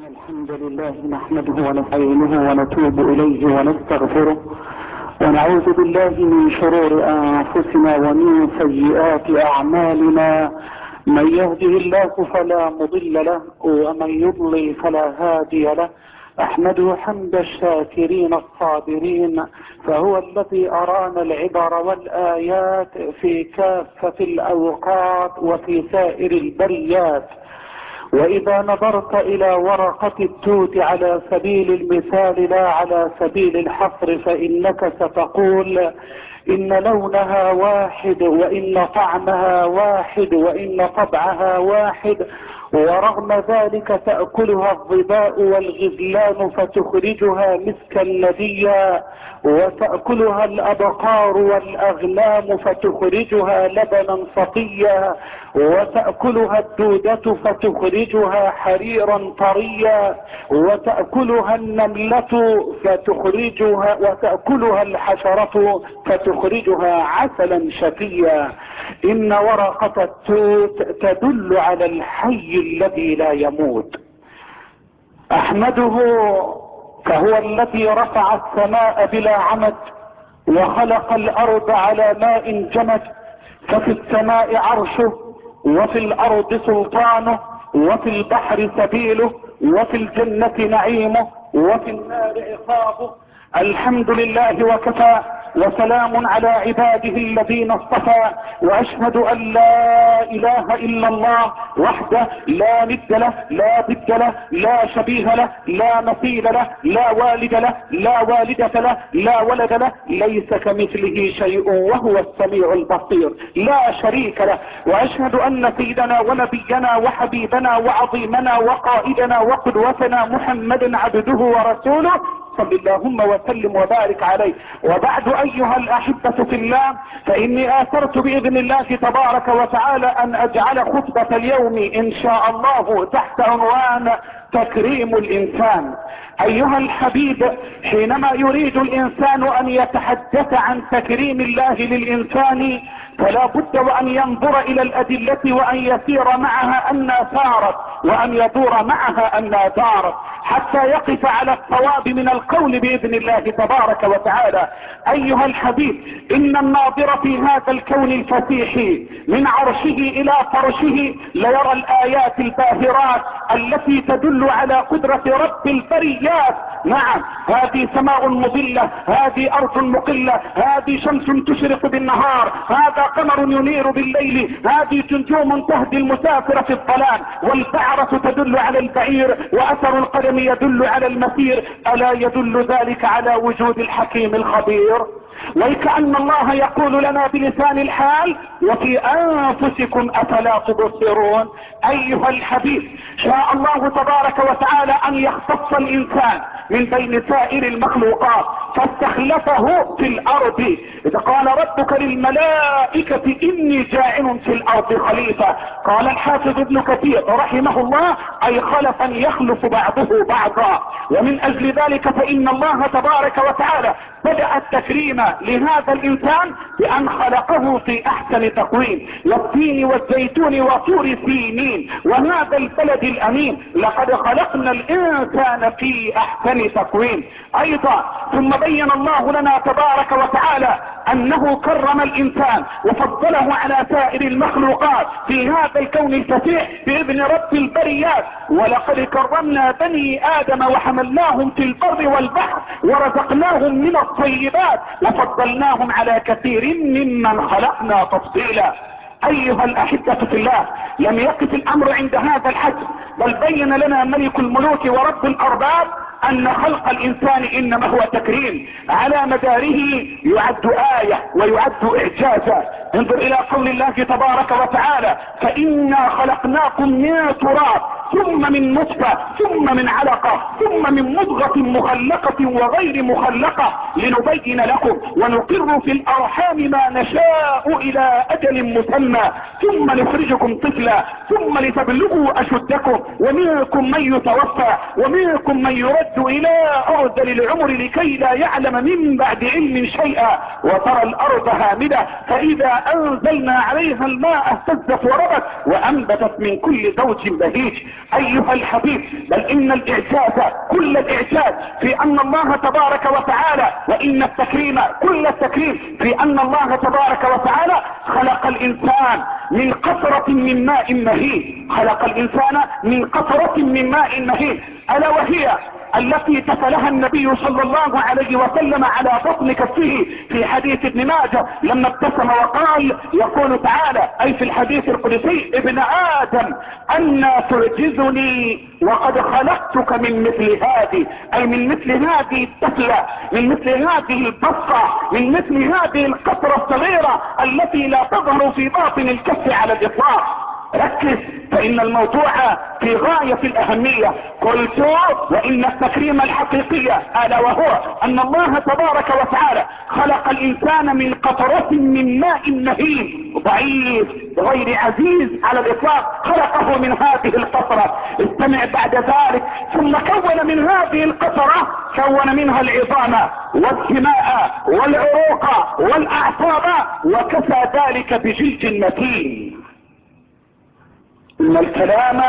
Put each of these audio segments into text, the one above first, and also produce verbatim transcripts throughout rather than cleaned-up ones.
الحمد لله نحمده ونستعينه ونتوب إليه ونستغفره ونعوذ بالله من شرور أنفسنا ومن سيئات أعمالنا. من يهده الله فلا مضل له ومن يضلل فلا هادي له. أحمده حمد الشاكرين الصابرين، فهو الذي أرانا العبر والآيات في كافة الأوقات وفي سائر البريات. وإذا نظرت إلى ورقة التوت على سبيل المثال لا على سبيل الحصر فإنك ستقول إن لونها واحد وإن طعمها واحد وإن طبعها واحد، ورغم ذلك تأكلها الظباء والغزلان فتخرجها مسكا نديا، وتأكلها الأبقار والأغنام فتخرجها لبنا صفيا، وتأكلها الدودة فتخرجها حريرا طريا، وتأكلها النملة فتخرجها وتأكلها الحشرة فتخرجها عسلا شفيا. إن ورقة التوت تدل على الحي الذي لا يموت. أحمده فهو الذي رفع السماء بلا عمد وخلق الأرض على ماء جمد، ففي السماء عرشه وفي الأرض سلطانه وفي البحر سبيله وفي الجنة نعيمه وفي النار عقابه. الحمد لله وكفى وسلام على عباده الذين اصطفى، واشهد ان لا اله الا الله وحده لا ند له لا ضد له لا شبيه له لا مثيل له لا والد له لا والدة له لا ولد له، ليس كمثله شيء وهو السميع البصير لا شريك له. واشهد ان سيدنا ونبينا وحبيبنا وعظيمنا وقائدنا وقدوتنا محمدا عبده ورسوله صلى اللهم وسلم وبارك عليه. وبعد ايها الاحبة في الله، فاني اثرت باذن الله تبارك وتعالى ان اجعل خطبة اليوم ان شاء الله تحت عنوان تكريم الانسان. ايها الحبيب، حينما يريد الانسان ان يتحدث عن تكريم الله للانسان فلا بد وان ينظر الى الادلة وان يسير معها انها سارت وان يدور معها انها دارت حتى يقف على الصواب من القول باذن الله تبارك وتعالى. ايها الحبيب، ان الناظر في هذا الكون الفسيح من عرشه الى فرشه ليرى الايات الباهرات التي تدل على قدرة رب البريات. نعم، هذه سماء مظلة، هذه ارض مقلة، هذه شمس تشرق بالنهار، هذا قمر ينير بالليل، هذه نجوم تهدي المسافر في الظلام، والبعرة تدل على البعير، واثر القدم يدل على المسير. الا يدل ذلك على وجود الحكيم الخبير؟ وكأن الله يقول لنا بلسان الحال وفي انفسكم افلا تبصرون. ايها الحبيب، شاء الله تبارك وتعالى ان يختص الانسان من بين سائر المخلوقات فاستخلفه في الارض. اذا قال ربك للملائكة اني جاعل في الارض خليفة، قال الحافظ ابن كثير رحمه الله اي خلفا يخلف بعضه بعضا. ومن اجل ذلك فان الله تبارك وتعالى بدأ التكريم لهذا الانسان بان خلقه في احسن تقويم، والتين والزيتون وطور سينين وهذا البلد الامين، لقد خلقنا الانسان في احسن تقويم. ايضا ثم بين الله لنا تبارك وتعالى انه كرم الانسان وفضله على سائر المخلوقات في هذا الكون الفسيح باذن رب البريات. ولقد كرمنا بني ادم وحملناهم في البر والبحر ورزقناهم من الطيبات وفضلناهم على كثير ممن خلقنا تفضيلا. ايها الاحبة في الله، لم يقف الامر عند هذا الحد، بل بين لنا ملك الملوك ورب الارباب ان خلق الانسان انما هو تكريم على مداره يعد آية ويعد اعجازا. انظر الى قول الله تبارك وتعالى فانا خلقناكم من تراب ثم من نطفة ثم من علقة ثم من مضغة مخلقة وغير مخلقة لنبين لكم ونقر في الارحام ما نشاء الى اجل مسمى ثم نخرجكم طفلا ثم لتبلغوا اشدكم ومنكم من يتوفى ومنكم من يرد الى ارذل العمر لكي لا يعلم من بعد علم شيئا وترى الارض هامدة فاذا انزلنا عليها الماء اهتزت وربت وانبتت من كل زوج بهيج. ايها الحبيب، بل ان الاعجاز كل الاعجاز في ان الله تبارك وتعالى، وان التكريم كل التكريم في ان الله تبارك وتعالى خلق الانسان من قطرة من ماء مهين، خلق الانسان من قطرة من ماء مهين، الا وهي التي تفلها النبي صلى الله عليه وسلم على بطن كفه في حديث ابن ماجه لما ابتسم وقال، يقول تعالى اي في الحديث القدسي: ابن ادم انا تعجزني وقد خلقتك من مثل هذه، اي من مثل هذه التفلة، من مثل هذه البصة، من مثل هذه القطرة الصغيرة التي لا تظهر في باطن الكف على الاطلاق. ركز، فان الموضوع في غاية الاهمية. قلت وان التكريم الحقيقي الا وهو ان الله تبارك وتعالى خلق الانسان من قطرة من ماء مهين ضعيف غير عزيز على الاطلاق، خلقه من هذه القطرة. استمع بعد ذلك: ثم كون من هذه القطرة، كون منها العظام والدماء والعروق والاعصاب، وكفى ذلك بجلد متين. ان الكلام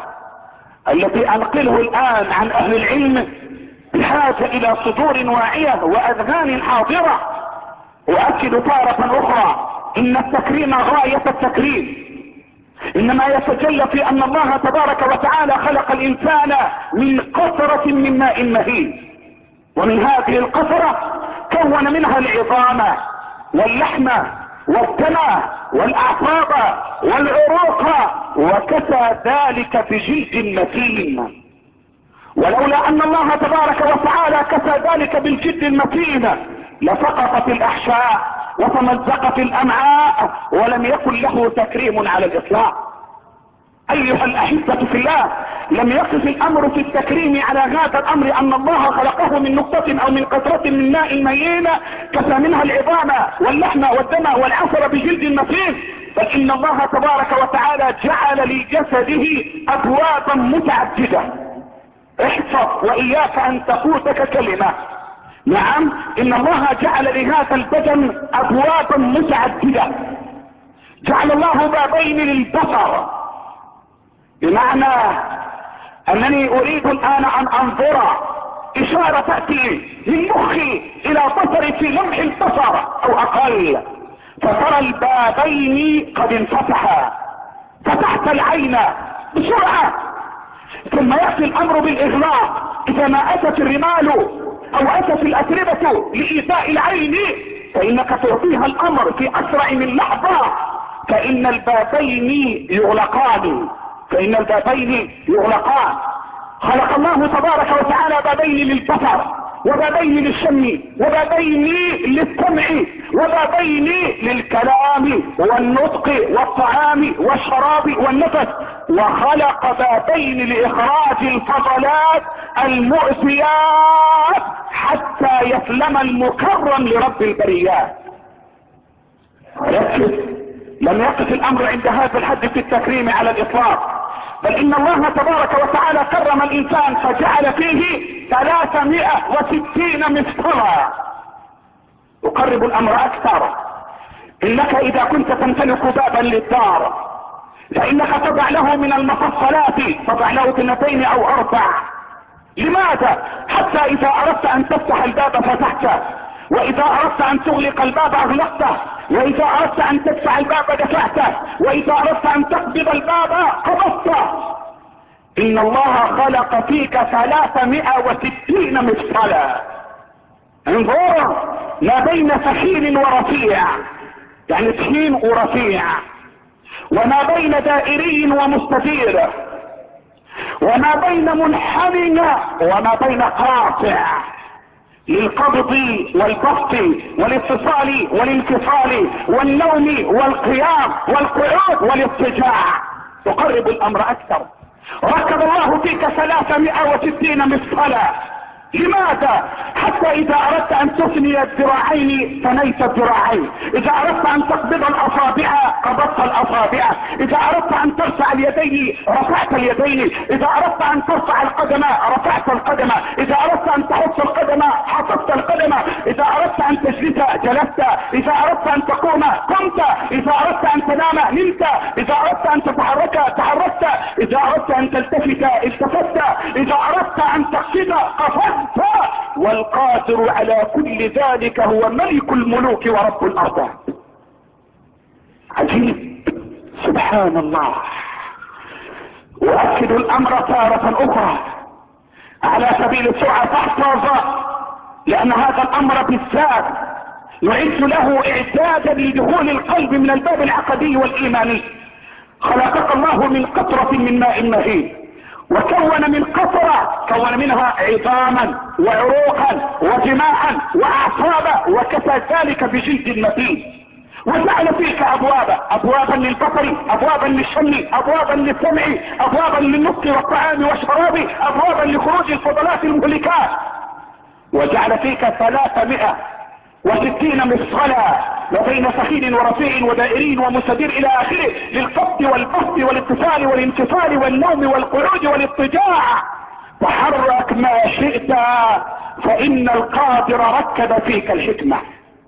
الذي انقله الان عن اهل العلم بحاجة الى صدور واعية واذهان حاضرة. واكد تارة اخرى ان التكريم غاية التكريم انما يتجلى في ان الله تبارك وتعالى خلق الانسان من قطرة من ماء مهين، ومن هذه القطرة كون منها العظام واللحم والدم والاعصاب والعروق، وكفى ذلك بجلد متين. ولولا ان الله تبارك وتعالى كفى ذلك بالجلد المتين لسقطت الاحشاء وتمزقت الامعاء ولم يكن له تكريم على الاطلاق. ايها الاحبة في الله، لم يقف الامر في التكريم على هذا الامر ان الله خلقه من نقطة او من قطرة من ماء مهين كفى منها العظام واللحم والدم والعصب بجلد متين، بل ان الله تبارك وتعالى جعل لجسده ابوابا متعددة. احفظ واياك ان تفوتك كلمة. نعم، ان الله جعل لهذا البدن ابوابا متعددة. جعل الله بابين للبصر، بمعنى انني اريد الان ان انظر اشارة تأتي من مخي الى بصري في لمح البصر او اقل، فترى البابين قد انفتحا، فتحت العين بسرعة، ثم يأتي الامر بالاغلاق اذا ما اتت الرمال او اتت الاتربة لايذاء العين، فانك تعطيها الامر في اسرع من لحظة، فان البابين يغلقان فان البابين يغلقان. خلق الله تبارك وتعالى بابين للبصر وبابين للشم وبابين للسمع وبابين للكلام والنطق والطعام والشراب والنفس، وخلق بابين لاخراج الفضلات المؤذيات حتى يسلم المكرم لرب البريات. ركز، لم يقف الامر عند هذا الحد في التكريم على الاطلاق، بل ان الله تبارك وتعالى كرم الانسان فجعل فيه ثلاثمائة وستين مفصلا. اقرب الامر اكثر: انك اذا كنت تمتلك بابا للدار فانك تضع له من المفصلات، تضع له اثنتين او اربع. لماذا؟ حتى اذا اردت ان تفتح الباب فتحته، واذا اردت ان تغلق الباب اغلقته، واذا اردت ان تدفع الباب دفعته، واذا اردت ان تقبض الباب قبضته. ان الله خلق فيك ثلاثمائة وستين مفصلا. انظر، ما بين سخين ورفيع، يعني سخين ورفيع، وما بين دائري ومستدير، وما بين منحنى وما بين قاطع، للقبض والبسط والاتصال والانفصال والنوم والقيام والقعود والاضطجاع. تقرب الامر اكثر: ركب الله فيك ثلاثمائة وستين مفصلا، لماذا؟ حتى اذا اردت ان تثني الذراعين ثنيت الذراعين، اذا اردت ان تقبض الاصابع قبضت الاصابع، اذا اردت ان ترفع اليدين رفعت اليدين، اذا اردت ان ترفع القدم رفعت القدم، اذا اردت ان تحط القدم حطت القدم، اذا اردت ان تجلس جلست، اذا اردت ان تقوم قمت، اذا اردت ان تنام نمت، اذا اردت ان تتحرك تحركت، اذا اردت ان تلتفت التفت، اذا اردت ان تقصد قصدت. والقادر على كل ذلك هو ملك الملوك ورب الارباب. عجيب، سبحان الله. واكد الامر تارة اخرى على سبيل السرعة فاحفظ، لان هذا الامر بالذات يعد له اعدادا لدخول القلب من الباب العقدي والايماني. خلقك الله من قطرة من ماء مهين، وكون من قطرة كون منها عظاما وعروقا ودماء واعصابا، وكفى ذلك بجلد متين، وجعل فيك ابوابا، ابوابا للبصر، ابوابا للشم، ابوابا للسمع، ابوابا للنطق والطعام والشراب، ابوابا لخروج الفضلات المهلكات، وجعل فيك ثلاثمائة وستين مفصلا وبين سخين ورفيع ودائرين ومستدير الى اخره، للقبض والبسط والاتصال والانفصال والنوم والقعود والاضطجاع. تحرك ما شئت، فان القادر ركب فيك الحكمة.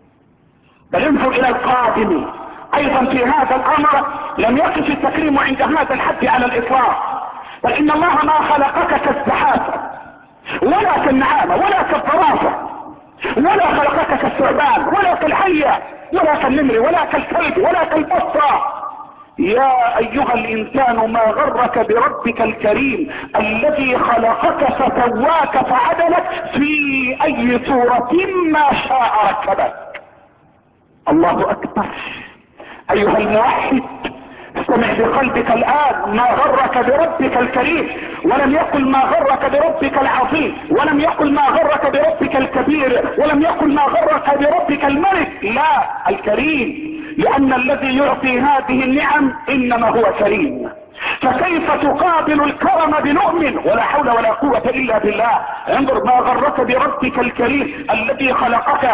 بل انظر الى القادم ايضا في هذا الامر، لم يقف التكريم عند هذا الحد على الاطلاق، بل ان الله ما خلقك كالزحافة ولا كالنعامة ولا كالضرافة، ولا خلقك كالثعبان ولا كالحية ولا كالنمر ولا كالكلب ولا كالبطة. يا ايها الانسان ما غرك بربك الكريم الذي خلقك فسواك فعدلك في اي صورة ما شاء ركبك. الله اكبر. ايها الموحد استمع بقلبك الان، ما غرك بربك الكريم، ولم يقل ما غرك بربك العظيم، ولم يقل ما غرك بربك الكبير، ولم يقل ما غرك بربك الملك، لا، الكريم، لان الذي يعطي هذه النعم انما هو كريم. فكيف تقابل الكرم بلؤم؟ ولا حول ولا قوة الا بالله. انظر ما غرك بربك الكريم الذي خلقك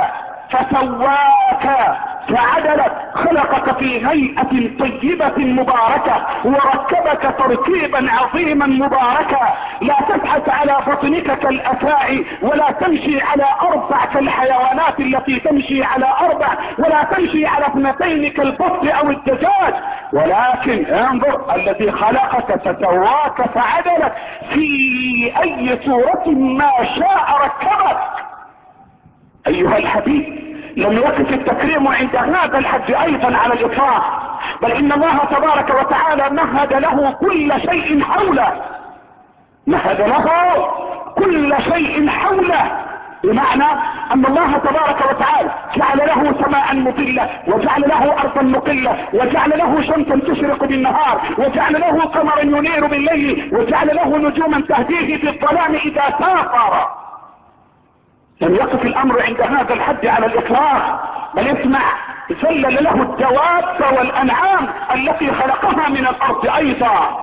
فسواك فعدلك، خلقك في هيئة طيبة مباركة، وركبك تركيبا عظيما مباركا، لا تبحث على بطنك كالافاعي، ولا تمشي على اربع كالحيوانات التي تمشي على اربع، ولا تمشي على اثنتين كالبط او الدجاج، ولكن انظر الذي خلقك فسواك فعدلك في اي صورة ما شاء ركبك. ايها الحبيب، لم يقف التكريم عند هذا الحد ايضا على الاطلاق، بل ان الله تبارك وتعالى مهد له كل شيء حوله، مهد له كل شيء حوله، بمعنى ان الله تبارك وتعالى جعل له سماء مطلة، وجعل له ارضا مقلة، وجعل له شمسا تشرق بالنهار، وجعل له قمرا ينير بالليل، وجعل له نجوما تهديه في الظلام اذا سافر. لم يقف الامر عند هذا الحد على الاطلاق، بل اسمع، ذلل له الدواب والانعام التي خلقها من الارض ايضا.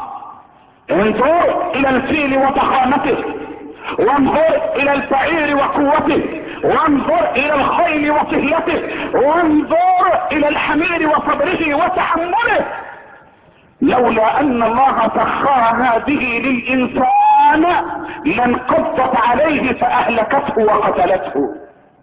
انظر الى الفيل وضخامته، وانظر الى البعير وقوته، وانظر الى الخيل وسهلته، وانظر الى الحمير وصبره وتحمله. لولا ان الله سخر هذه للانسان لانقضت عليه فاهلكته وقتلته.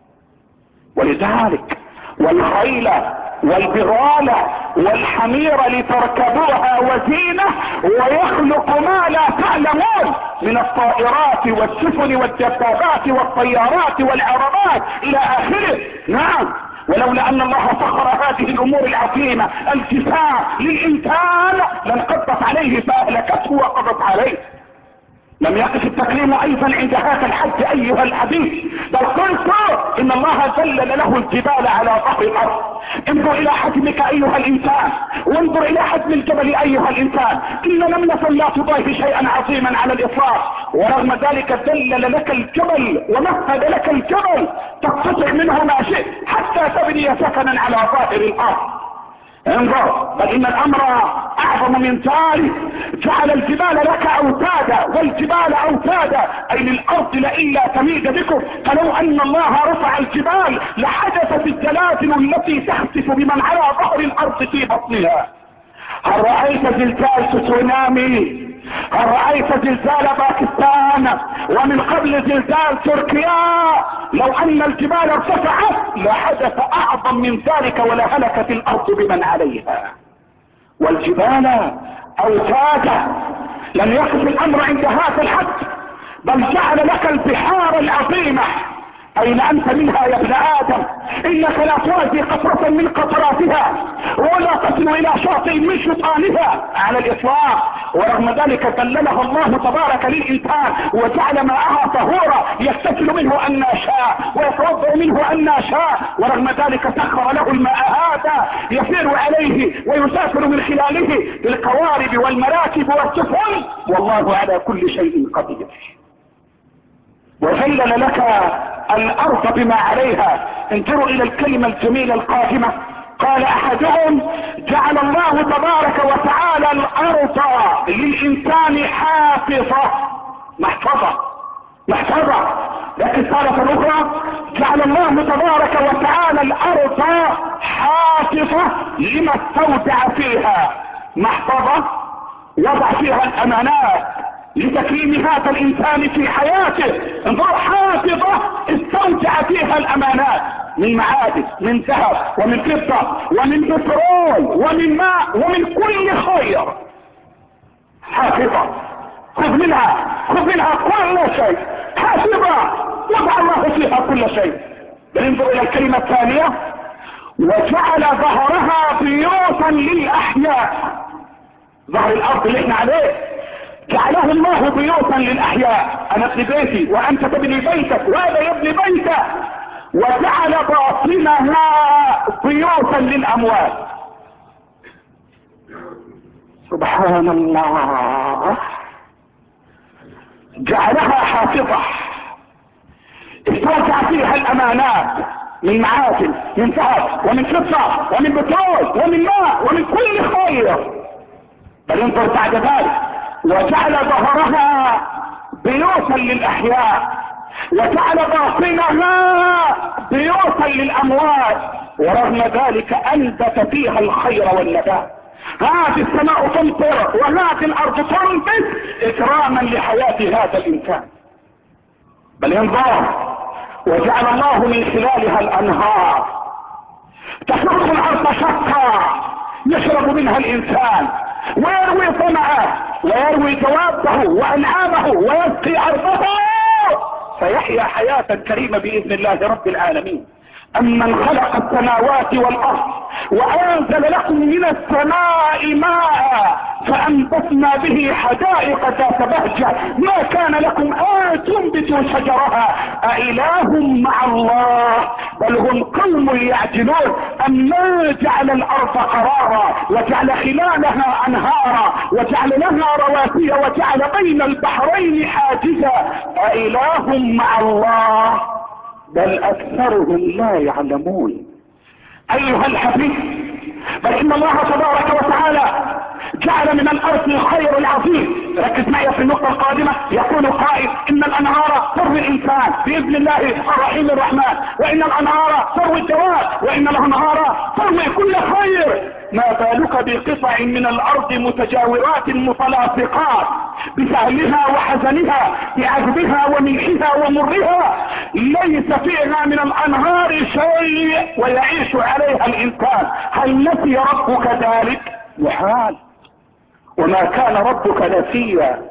ولذلك والخيل والبغال والحمير لتركبوها وزينة، ويخلق ما لا تعلمون من الطائرات والسفن والدبابات والطيارات والعربات الى اخره. نعم، ولولا ان الله سخر هذه الامور العظيمة الجسام للانسان لانقضت عليه فاهلكته وقضت عليه. لم يقف التكريم ايضا عند هذا الحد ايها الحبيب، بل قلت ان الله ذلل له الجبال على ظهر الارض. انظر الى حجمك ايها الانسان، وانظر الى حجم الجبل ايها الانسان، ان نملة لا تضاهي شيئا عظيما على الاطلاق، ورغم ذلك ذلل لك الجبل ومهد لك الجبل، تقتطع منه ما شئت حتى تبني سكنا على ظاهر الارض. انظر، بل ان الامر اعظم من ذلك. جعل الجبال لك اوتادا، والجبال اوتادا اي للارض لئلا تميد بكم. فلو ان الله رفع الجبال لحدثت الزلازل التي تخسف بمن على ظهر الارض في بطنها. هل رأيت زلزال تسونامي؟ هل رأيت زلزال باكستان؟ ومن قبل زلزال تركيا. لو ان الجبال ارتفعت لحدث اعظم من ذلك ولا هلكت الارض بمن عليها. والجبال اوتادا. لم يقف الامر عند هذا الحد، بل جعل لك البحار العظيمة اين انت منها يا ابن ادم؟ انك لا توازي قطرة من قطراتها ولا تصل الى شاطئ من شطانها على الاطلاق. ورغم ذلك ذللها الله تبارك للانسان وجعل ماءها طهورا يغتسل منه ان شاء ويتوضا منه ان شاء. ورغم ذلك سخر له الماء هذا يسير عليه ويسافر من خلاله بالقوارب والمراكب والسفن، والله على كل شيء قدير. وذلل لك الارض بما عليها. انظروا الى الكلمة الجميلة القادمة. قال احدهم جعل الله تبارك وتعالى الارض للانسان حافظة، محفظة محفظة. لكن قالت الاخرى جعل الله تبارك وتعالى الارض حافظة لما استودع فيها، محفظة وضع فيها الامانات لتكريم هذا الانسان في حياته. انظر، حافظة استودع فيها الامانات من معادن، من ذهب ومن فضة ومن بترول ومن ماء ومن كل خير. حافظة، خذ منها خذ منها كل شيء. حافظة وضع الله فيها كل شيء. بل انظر الى الكلمة الثانية، وجعل ظهرها بيوتا للاحياء. ظهر الارض اللي احنا عليه جعله الله بيوتا للاحياء. انا ابني بيتي وانت تبني بيتك وهذا يبني بيته. وجعل باطنها بيوتا للاموات. سبحان الله، جعلها حافظة استودع فيها الامانات من معادن، من ذهب ومن فضة ومن بترول ومن ماء ومن كل خير. بل انظر بعد ذلك، وجعل ظهرها بيوتا للاحياء وجعل باطنها بيوتا للاموات. ورغم ذلك انبت فيها الخير والنبات. هذه السماء تمطر وهذه الارض تنبت اكراما لحياة هذا الانسان. بل انظر، وجعل الله من خلالها الانهار تشق الارض شقا يشرب منها الانسان ويروي طمعه ويروي دوابه وانعامه ويسقي ارضه فيحيا حياة كريمة باذن الله رب العالمين. امن خلق السماوات والارض وانزل لكم من السماء ماء فانبتنا به حدائق ذات بهجة ما كان لكم ان تنبتوا شجرها أإله مع الله بل هم قوم يعدلون. أمن جعل الارض قرارا وجعل خلالها انهارا وجعل لها رواسي وجعل بين البحرين حاجزا أإله مع الله بل اكثرهم لا يعلمون. ايها الحبيب، بل ان الله تبارك وتعالى جعل من الارض الخير العظيم. ركز معي في النقطة القادمة. يقول قائل ان الانهار تروي الانسان باذن الله الرحيم الرحمن، وان الانهار تروي الدواب، وان الانهار تروي كل خير. ما بالك بقطع من الارض متجاورات متلاصقات بسهلها وحزنها بعذبها وملحها ومرها ليس فيها من الانهار شيء ويعيش عليها الانسان. هل نسي ربك ذلك؟ محال، وما كان ربك نسيا.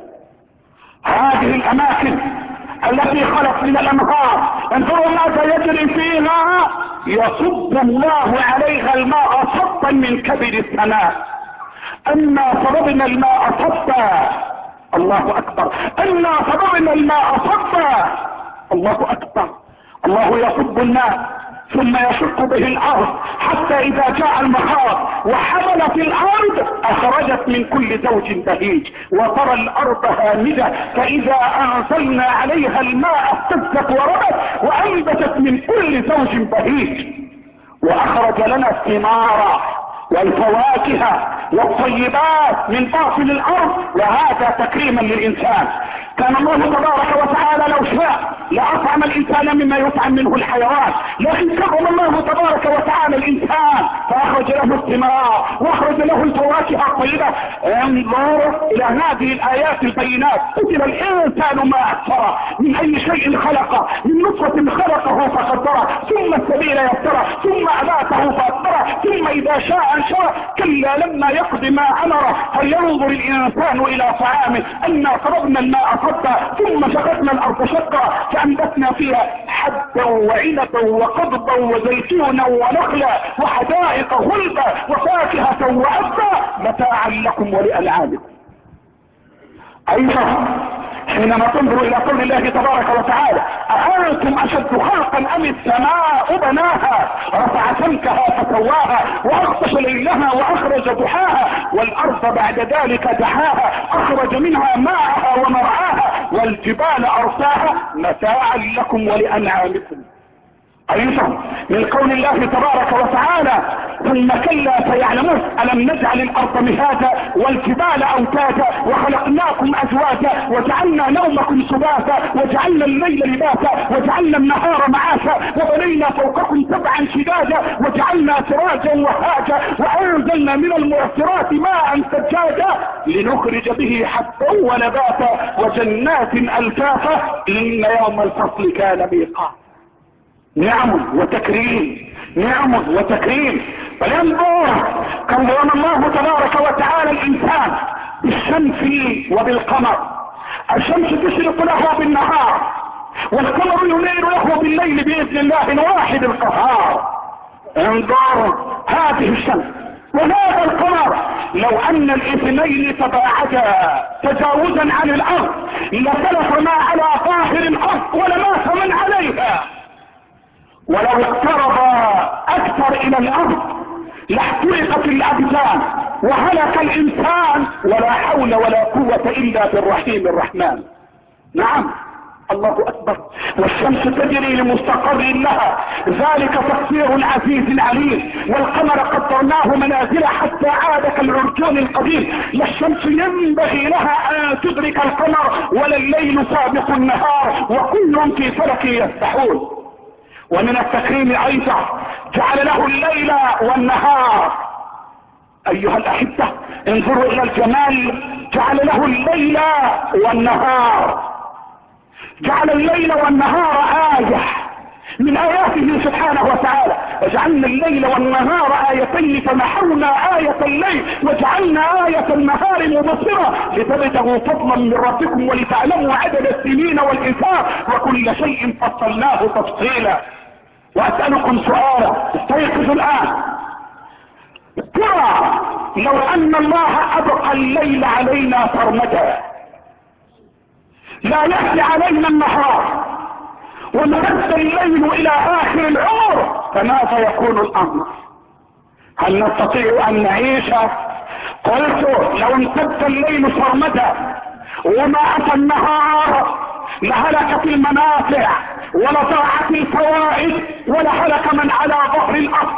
هذه الاماكن التي خلت من الانهار انظروا ماذا يجري فيها. يصب الله عليها الماء صبا من كبد السماء. انا صببنا الماء صبا، الله اكبر، انا صببنا الماء صبا، الله اكبر. الله يصب الماء ثم يشق به الارض حتى اذا جاء المخاض وحملت الارض اخرجت من كل زوج بهيج وترى الارض هامدة فاذا انزلنا عليها الماء اهتزت وربت وانبتت من كل زوج بهيج واخرج لنا ثمارا والفواكه والطيبات من باطن الارض، وهذا تكريما للانسان. كان الله تبارك وتعالى لو شاء لاطعم الانسان مما يطعم منه الحيوان، لكن كرم الله تبارك وتعالى الانسان فاخرج له الثمار واخرج له الفواكه الطيبه. انظر الى هذه الايات البينات. قتل الانسان ما اكثره، من اي شيء خلقه، من نطفه خلقه فقدره، ثم السبيل يسره، ثم اماته فاقبره، ثم اذا شاء انشره، كلا لما يقض ما امره. فلينظر الانسان الى طعامه انا صببنا الماء صبا ثم شققنا الارض شقا فانبتنا فيها حبا وعنبا وقضبا وزيتونا ونخلا وحدائق غلبا وفاكهه وابا متاعا لكم ولانعامكم. ايضا حينما تنظر الى قول الله تبارك وتعالى اانتم اشد خلقا ام السماء بناها رفع سمكها فسواها واغطش ليلها واخرج ضحاها والارض بعد ذلك دحاها اخرج منها ماءها ومرعاها والجبال ارساها متاعا لكم ولانعامكم. ايضا من قول الله تبارك وتعالى ثم كلا سيعلمون الم نجعل الارض مهادا والجبال اوتادا وخلقناكم ازواجا وجعلنا نومكم سباتا وجعلنا الليل لباسا وجعلنا النهار معاشا وبنينا فوقكم سبعا شدادا وجعلنا سراجا وهاجا وانزلنا من المعصرات ماء ثجاجا لنخرج به حبا ونباتا وجنات الفافا ان يوم الفصل كان ميقاتا. نعم وتكريم، نعم وتكريم. فلينظر كرم الله تبارك وتعالى الانسان بالشمس وبالقمر. الشمس تشرق له بالنهار والقمر ينير له بالليل باذن الله الواحد القهار. انظر هذه الشمس وهذا القمر لو ان الاثنين تباعدا تجاوزا عن الارض لتلف ما على ظاهر الارض ولمات من عليها، ولو اقترب اكثر الى الارض لاحترقت الابدان وهلك الانسان ولا حول ولا قوة الا بالرحيم الرحمن. نعم الله اكبر. والشمس تجري لمستقر لها ذلك تقدير العزيز العليم. والقمر قدرناه منازل حتى عاد كالعرجون القديم. لا الشمس ينبغي لها ان تدرك القمر ولا الليل سابق النهار وكل في فلك يسبحون. ومن التكريم ايضا جعل له الليل والنهار. ايها الاحبة انظروا الى الجمال، جعل له الليل والنهار، جعل الليل والنهار آية من آياته سبحانه وتعالى. وجعلنا الليل والنهار آيتين فمحونا آية الليل وجعلنا آية النهار مبصرة لتبتغوا فضلا من ربكم ولتعلموا عدد السنين والحساب وكل شيء فصلناه تفصيلا. وأسألكم سؤالا استيقظوا الآن، ترى لو أن الله أبقى الليل علينا سرمدا لا يأتي علينا النهار وامتد الليل الى اخر العمر فماذا يكون الامر؟ هل نستطيع ان نعيش؟ قلت لو امتد الليل سرمدا وما اتى النهار لهلكت المنافع ولضاعت الفوائد ولهلك من على ظهر الارض.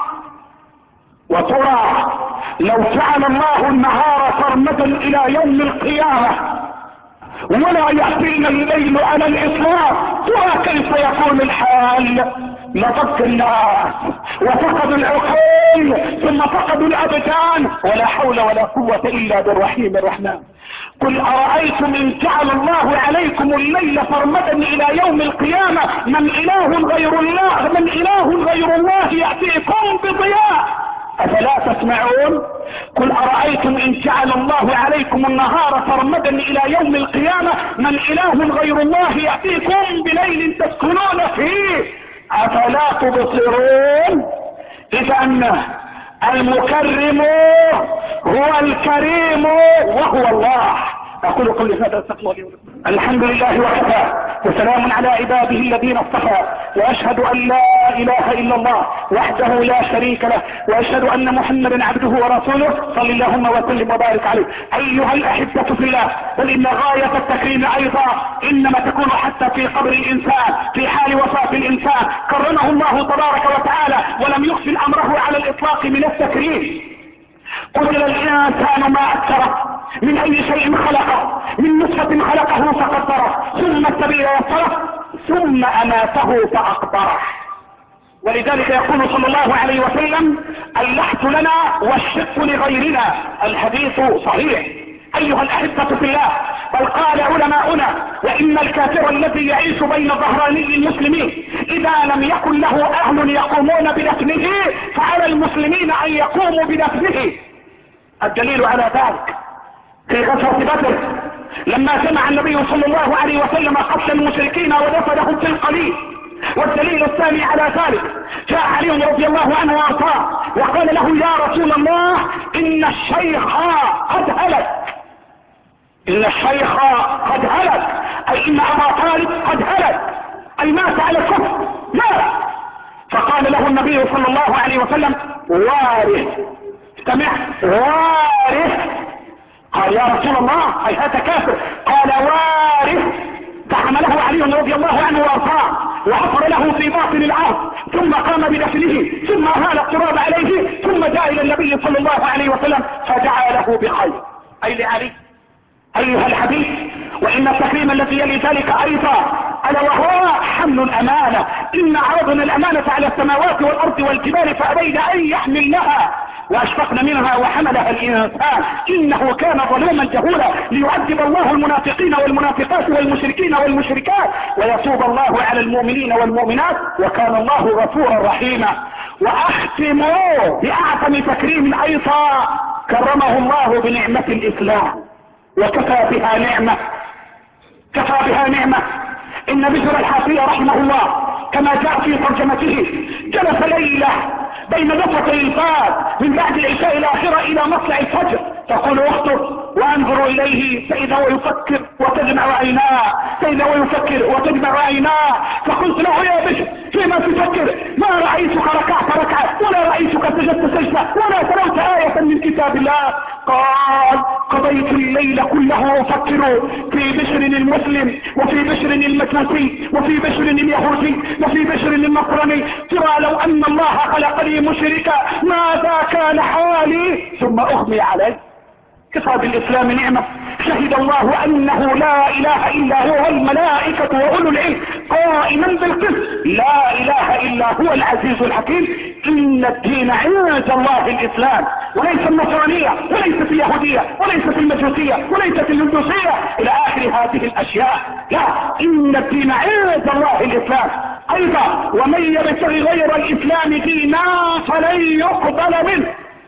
وترى لو جعل الله النهار سرمدا الى يوم القيامة ولا يأتينا الليل على الإطلاق ترى كيف يكون الحال؟ لضبط الناس وفقدوا العقول ثم فقدوا الأبدان ولا حول ولا قوة إلا بالرحيم الرحمن. قل أرأيتم إن جعل الله عليكم الليل سرمدا إلى يوم القيامة من إله غير الله من إله غير الله يأتيكم بضياء أفلا تسمعون؟ قل أرأيتم إن جعل الله عليكم النهار سرمدا إلى يوم القيامة من إله غير الله يأتيكم بليل تسكنون فيه أفلا تبصرون؟ إذا المكرم هو الكريم وهو الله. أقول قولي هذا استغفر لي ولكم. الحمد لله وكفى وسلام على عباده الذين اصطفى واشهد ان لا اله الا الله وحده لا شريك له واشهد ان محمدا عبده ورسوله صلى اللهم وسلم وبارك عليه. ايها الاحبة في الله، بل ان غاية التكريم ايضا انما تكون حتى في قبر الانسان في حال وفاة الانسان كرمه الله تبارك وتعالى ولم يخفي امره على الاطلاق من التكريم. قتل الانسان ما اكثره، من اي شيء خلقه، من نطفة خلقه فقدره، ثم السبيل يسره، ثم اماته فاقبره. ولذلك يقول صلى الله عليه وسلم: اللحظ لنا والشق لغيرنا. الحديث صحيح. ايها الاحبة في الله، بل قال علماؤنا: وان الكافر الذي يعيش بين ظهراني المسلمين اذا لم يكن له اهل يقومون بدفنه فعلى المسلمين ان يقوموا بدفنه. الدليل على ذلك في غزوة بدر لما سمع النبي صلى الله عليه وسلم قتل المشركين ودفنهم في القليل. والدليل الثاني على ذلك جاء علي رضي الله عنه وارضاه وقال له: يا رسول الله، ان الشيخ قد هلك، ان الشيخ قد هلك، اي ان ابا طالب قد هلك، اي مات على الكفر، مات. فقال له النبي صلى الله عليه وسلم: وارث. استمع: وارث. قال: يا رسول الله، اي هذا كافر. قال: وارث. فحمله علي رضي الله عنه وارضاه وحفر له في باطن الارض، ثم قام بدفنه، ثم اهال التراب عليه، ثم جاء الى النبي صلى الله عليه وسلم فدعا له بخير، اي لعلي. ايها الحبيب، وان التكريم الذي يلي ذلك ايضا الا وهو حمل الامانة. ان عرضنا الامانة على السماوات والارض والجبال فابين ان يحملنها واشفقن منها وحملها الانسان انه كان ظلوما جهولا، ليعذب الله المنافقين والمنافقات والمشركين والمشركات ويتوب الله على المؤمنين والمؤمنات وكان الله غفورا رحيما. واختموا باعظم تكريم ايضا كرمه الله بنعمة الاسلام، وكفى بها نعمة، كفى بها نعمة. ان بشر الحافي رحمه الله كما جاء في ترجمته جلس ليلة بين دفتي الباب من بعد العشاء الاخرة الى مطلع الفجر، تقول اخته: وانظر اليه فاذا هو يفكر وتدمع عيناه، فاذا هو يفكر وتدمع عيناه. فقلت له: يا بشر، فيما تفكر؟ ما رأيتك ركعت ركعة، ولا رأيتك سجدت سجدة، ولا تلوت آية من كتاب الله. قال: قضيت الليل كله افكر في بشر المسلم، وفي بشر المجوسي، وفي بشر اليهودي، وفي بشر النصراني. ترى لو ان الله خلقني مشركا ماذا كان حالي؟ ثم اغمي علي. كفى بالاسلام نعمة. شهد الله انه لا اله الا هو والملائكة واولو العلم قائما بالقسط، لا اله الا هو العزيز الحكيم. ان الدين عند الله الاسلام، وليس النصرانية، وليست اليهودية، وليست المجوسية، وليست الهندوسية الى اخر هذه الاشياء. لا، ان الدين عند الله الاسلام. ايضا: ومن يبتغي غير الاسلام دينا فلن يقبل منه.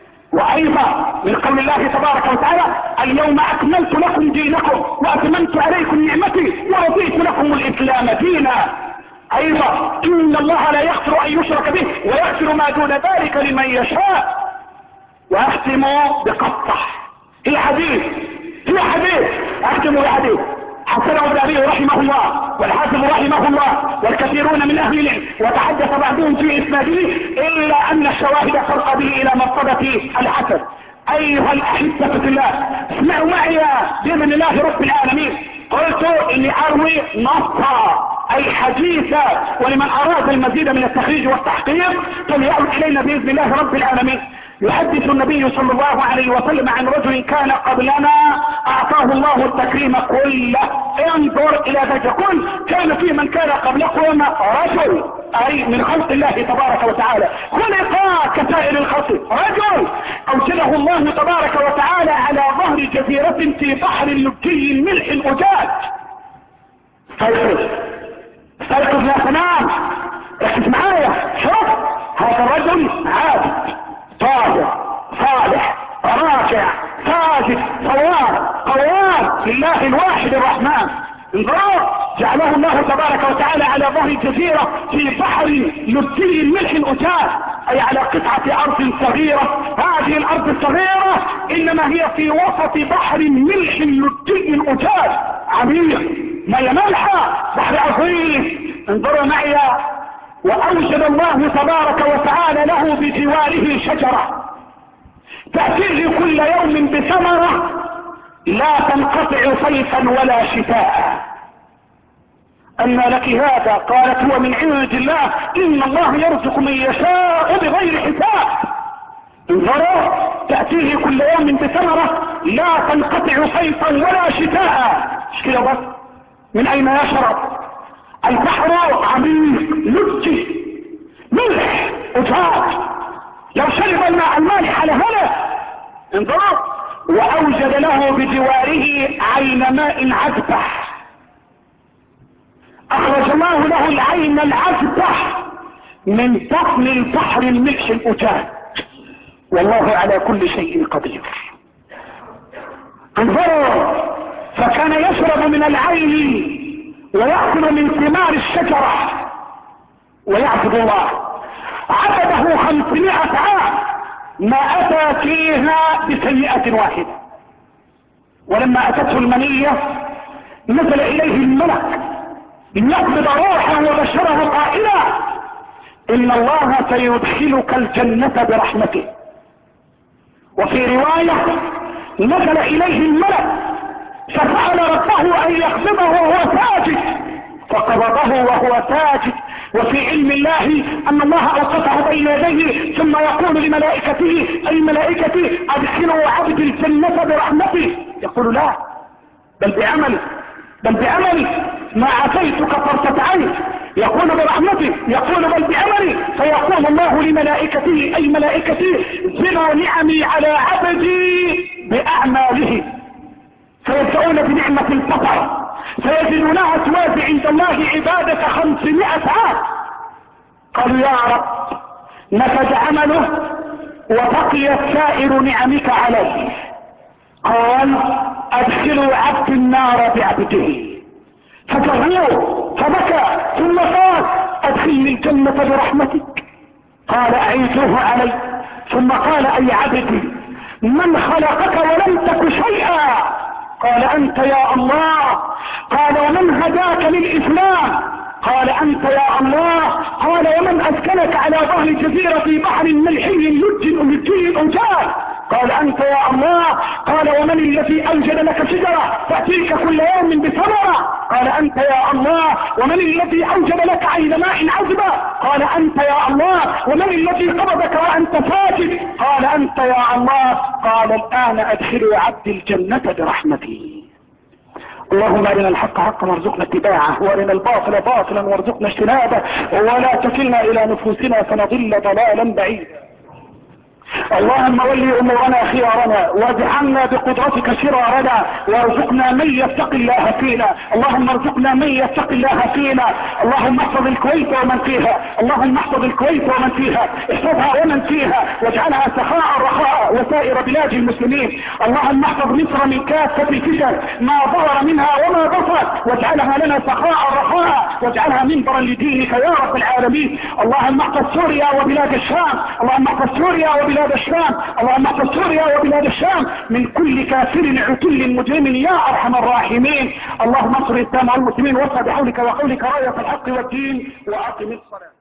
وايضا من قول الله تبارك وتعالى: اليوم اكملت لكم دينكم واتممت عليكم نعمتي ورضيت لكم الاسلام دينا. ايضا: ان الله لا يغفر ان يشرك به ويغفر ما دون ذلك لمن يشاء. واختم بقطع هي حديث هي حديث اختم بحديث حسنه الذهبي رحمه الله والحافظ رحمه الله والكثيرون من اهل العلم، وتحدث بعضهم في اسناده الا ان الشواهد ترقى به الى مرتبه الحسن. ايها الاحبه في الله، اسمعوا معي باذن الله رب العالمين. قلت اني اروي نصا اي حديثا، ولمن اراد المزيد من التخريج والتحقيق فليعد الينا باذن الله رب العالمين. يحدث النبي صلى الله عليه وسلم عن رجل كان قبلنا اعطاه الله التكريم كله. انظر الى ذلك، يقول: كان في من كان قبلكم رجل، اي من خلق الله تبارك وتعالى، خلق كسائر الخلق، رجل اوجده الله تبارك وتعالى على ظهر جزيرة في بحر لجي ملح اجاج. استيقظ استيقظ لا تنام، ركز معايا. شوف هذا الرجل عابد طاهر صالح راكع ساجد صواب قوام لله الواحد الرحمن. انظروا، جعله الله تبارك وتعالى على ظهر جزيرة في بحر لجي ملح اجاج، اي على قطعة ارض صغيرة. هذه الارض الصغيرة انما هي في وسط بحر ملح لجي اجاج عميق، مياه مالحة، بحر عظيم. انظروا معي. واوجد الله تبارك وتعالى له بجواره شجرة تأتيه كل يوم بثمرة لا تنقطع صيفا ولا شتاء. أن لك هذا؟ قالت: هو من عند الله، إن الله يرزق من يشاء بغير حساب. انظروا تأتيه كل يوم بثمرة لا تنقطع صيفا ولا شتاء. مش كده بس، من اين يشرب؟ البحر عميق لجي ملح أجاج، لو شرب الماء المالح لهلك. انظروا، واوجد له بجواره عين ماء عذبة، اخرج الله له العين العذبة من بطن البحر الملح الأجاج، والله على كل شيء قدير. انظروا، فكان يشرب من العين ويأكل من ثمار الشجرة ويعبد الله. عبده خمسمائة عام ما أتى فيها بسيئة واحدة. ولما أتته المنية نزل إليه الملك ليقبض روحه وبشره قائلا إن الله سيدخلك الجنة برحمته. وفي رواية نزل إليه الملك فسأل ربه أن يقبضه وهو ساجد فقبضه وهو ساجد. وفي علم الله أن الله أوقفه بين يديه ثم يقول لملائكته أي ملائكتي أدخلوا عبد الجنة برحمته. يقول لا، بل بعملي بل بعملي ما عفيتك طرفة عين. يقول برحمته، يقول بل بعملي. فيقول الله لملائكته أي ملائكتي زنوا نعمي على عبدي بأعماله. فيبدأون بنعمة الفطر فيجدونها توازي عند الله عبادة خمسمائة عام. قالوا يا رب نفد عمله وبقيت سائر نعمك عليه. قال ادخلوا عبد النار بعبده. فجروه فبكى ثم قال ادخلني الجنة برحمتك. قال اعيدوه علي. ثم قال اي عبدي من خلقك ولم تك شيئا؟ قال انت يا الله. قال ومن هداك للاسلام؟ قال انت يا الله. قال ومن اسكنك على ظهر جزيرة بحر ملحي لج امجي اجاج؟ قال انت يا الله. قال ومن الذي اوجد لك شجرة تأتيك كل يوم بثمرة؟ قال انت يا الله. ومن الذي اوجد لك عين ماء عذبة؟ قال انت يا الله. ومن الذي قبضك وانت ساجد؟ قال انت يا الله. قال الان ادخلوا عبد الجنة برحمتي. اللهم ارنا الحق حقا وارزقنا اتباعه وارنا الباطل باطلا وارزقنا اجتنابه ولا تكلنا الى نفوسنا فنضل ضلالا بعيدا. اللهم ولي امورنا خيارنا واجعلنا بقدرتك شرارنا وارزقنا من يتق الله فينا. اللهم ارزقنا من يتق الله فينا. اللهم احفظ الكويت ومن فيها. اللهم احفظ الكويت ومن فيها. احفظها ومن فيها واجعلها سخاء رخاء وسائر بلاد المسلمين. اللهم احفظ مصر من كافة الفتن ما ظهر منها وما بطن واجعلها لنا سخاء رخاء واجعلها منبرا لدينك يا رب العالمين. اللهم احفظ سوريا وبلاد الشام. اللهم احفظ سوريا وبلاد الشام. اللهم احفظ سوريا وبلاد الشام من كل كافر عتل مجرم يا ارحم الراحمين. اللهم انصر الاسلام والمسلمين وارفع بحولك وقولك راية الحق والدين واقم الصلاة.